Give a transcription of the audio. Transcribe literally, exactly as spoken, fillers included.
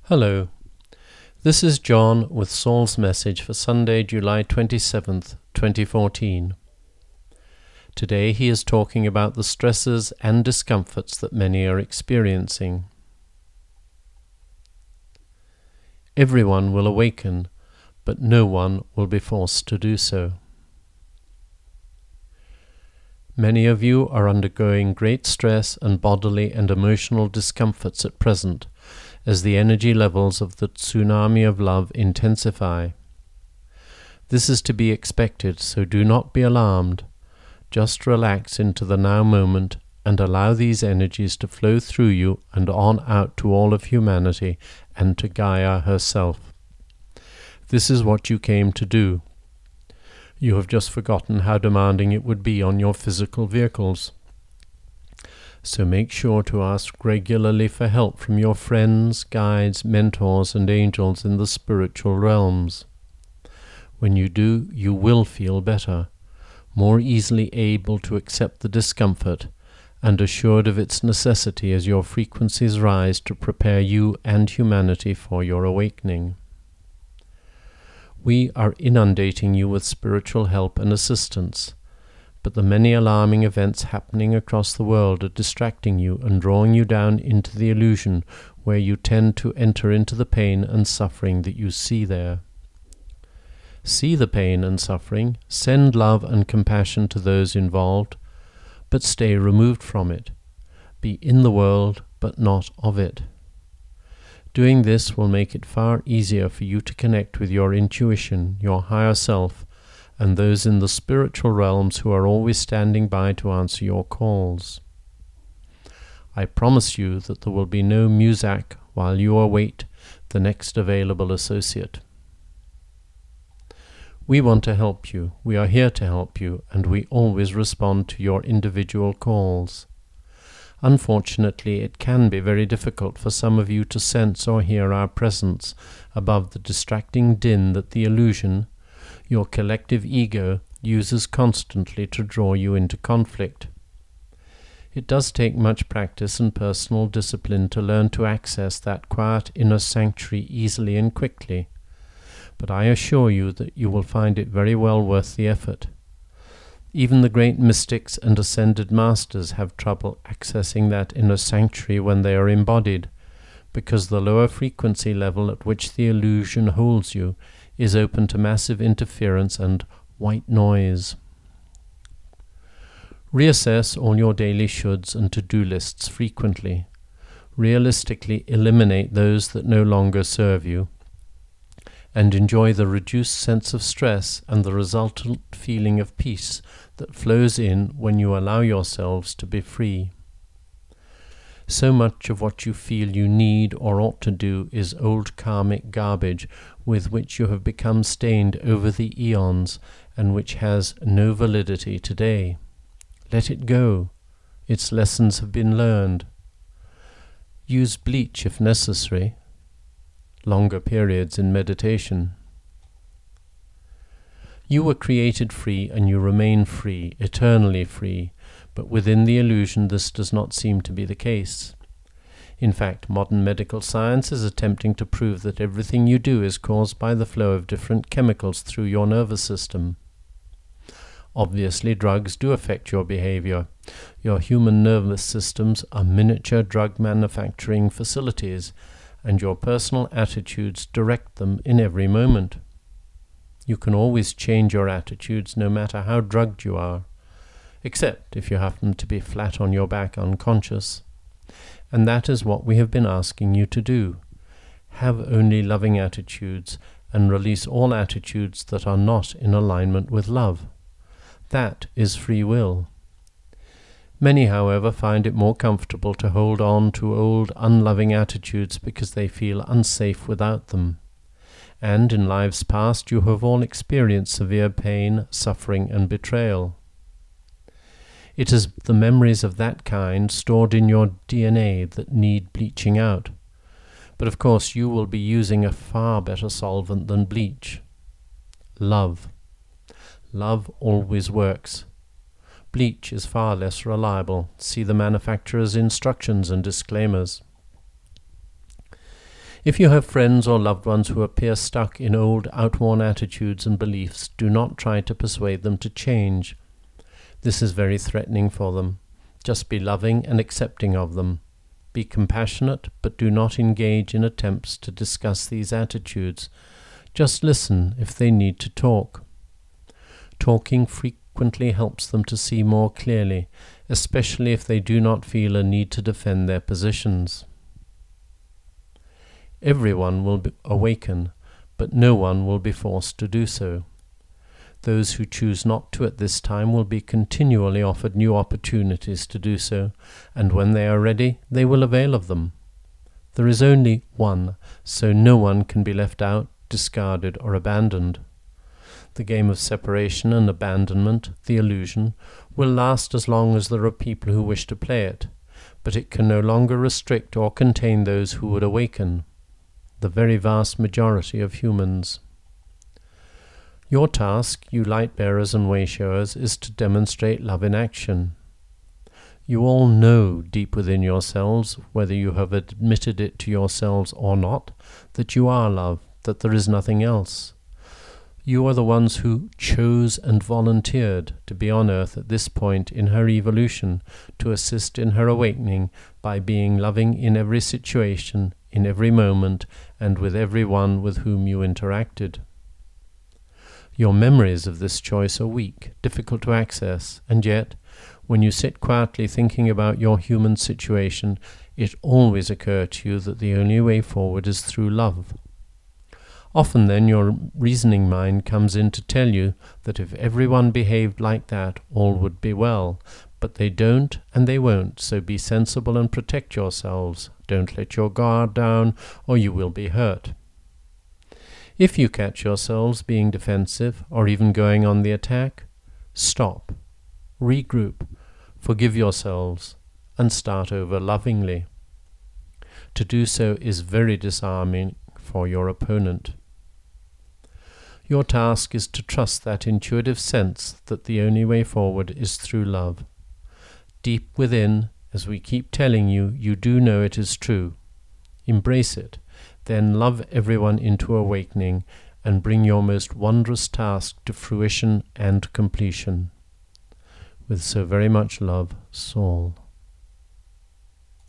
Hello, this is John with Saul's message for Sunday, July twenty-seventh, twenty fourteen. Today he is talking about the stresses and discomforts that many are experiencing. Everyone will awaken, but no one will be forced to do so. Many of you are undergoing great stress and bodily and emotional discomforts at present, as the energy levels of the tsunami of love intensify. This is to be expected, so do not be alarmed. Just relax into the now moment and allow these energies to flow through you and on out to all of humanity and to Gaia herself. This is what you came to do. You have just forgotten how demanding it would be on your physical vehicles. So make sure to ask regularly for help from your friends, guides, mentors, and angels in the spiritual realms. When you do, you will feel better, more easily able to accept the discomfort, and assured of its necessity as your frequencies rise to prepare you and humanity for your awakening. We are inundating you with spiritual help and assistance, but the many alarming events happening across the world are distracting you and drawing you down into the illusion where you tend to enter into the pain and suffering that you see there. See the pain and suffering, send love and compassion to those involved, but stay removed from it. Be in the world, but not of it. Doing this will make it far easier for you to connect with your intuition, your higher self, and those in the spiritual realms who are always standing by to answer your calls. I promise you that there will be no muzak while you await the next available associate. We want to help you, we are here to help you, and we always respond to your individual calls. Unfortunately, it can be very difficult for some of you to sense or hear our presence above the distracting din that the illusion, your collective ego, uses constantly to draw you into conflict. It does take much practice and personal discipline to learn to access that quiet inner sanctuary easily and quickly, but I assure you that you will find it very well worth the effort. Even the great mystics and ascended masters have trouble accessing that inner sanctuary when they are embodied, because the lower frequency level at which the illusion holds you is open to massive interference and white noise. Reassess all your daily shoulds and to-do lists frequently. Realistically eliminate those that no longer serve you, and enjoy the reduced sense of stress and the resultant feeling of peace that flows in when you allow yourselves to be free. So much of what you feel you need or ought to do is old karmic garbage with which you have become stained over the eons and which has no validity today. Let it go. Its lessons have been learned. Use bleach if necessary. Longer periods in meditation. You were created free and you remain free, eternally free, but within the illusion this does not seem to be the case. In fact, modern medical science is attempting to prove that everything you do is caused by the flow of different chemicals through your nervous system. Obviously, drugs do affect your behavior. Your human nervous systems are miniature drug manufacturing facilities, and your personal attitudes direct them in every moment. You can always change your attitudes no matter how drugged you are, except if you happen to be flat on your back unconscious. And that is what we have been asking you to do. Have only loving attitudes and release all attitudes that are not in alignment with love. That is free will. Many, however, find it more comfortable to hold on to old, unloving attitudes because they feel unsafe without them. And in lives past you have all experienced severe pain, suffering, and betrayal. It is the memories of that kind stored in your D N A that need bleaching out. But of course you will be using a far better solvent than bleach. Love. Love always works. Bleach is far less reliable. See the manufacturer's instructions and disclaimers. If you have friends or loved ones who appear stuck in old, outworn attitudes and beliefs, do not try to persuade them to change. This is very threatening for them. Just be loving and accepting of them. Be compassionate, but do not engage in attempts to discuss these attitudes. Just listen if they need to talk. Talking frequently helps them to see more clearly, especially if they do not feel a need to defend their positions. Everyone will be awaken, but no one will be forced to do so. Those who choose not to at this time will be continually offered new opportunities to do so, and when they are ready, they will avail of them. There is only one, so no one can be left out, discarded, or abandoned. The game of separation and abandonment, the illusion, will last as long as there are people who wish to play it, but it can no longer restrict or contain those who would awaken, the very vast majority of humans. Your task, you light-bearers and way-showers, is to demonstrate love in action. You all know deep within yourselves, whether you have admitted it to yourselves or not, that you are love, that there is nothing else. You are the ones who chose and volunteered to be on earth at this point in her evolution, to assist in her awakening by being loving in every situation, in every moment, and with every one with whom you interacted. Your memories of this choice are weak, difficult to access, and yet, when you sit quietly thinking about your human situation, it always occurs to you that the only way forward is through love. Often then your reasoning mind comes in to tell you that if everyone behaved like that, all would be well. But they don't and they won't, so be sensible and protect yourselves. Don't let your guard down, or you will be hurt. If you catch yourselves being defensive, or even going on the attack, stop, regroup, forgive yourselves, and start over lovingly. To do so is very disarming for your opponent. Your task is to trust that intuitive sense that the only way forward is through love. Deep within, as we keep telling you, you do know it is true. Embrace it, then love everyone into awakening and bring your most wondrous task to fruition and completion. With so very much love, Saul.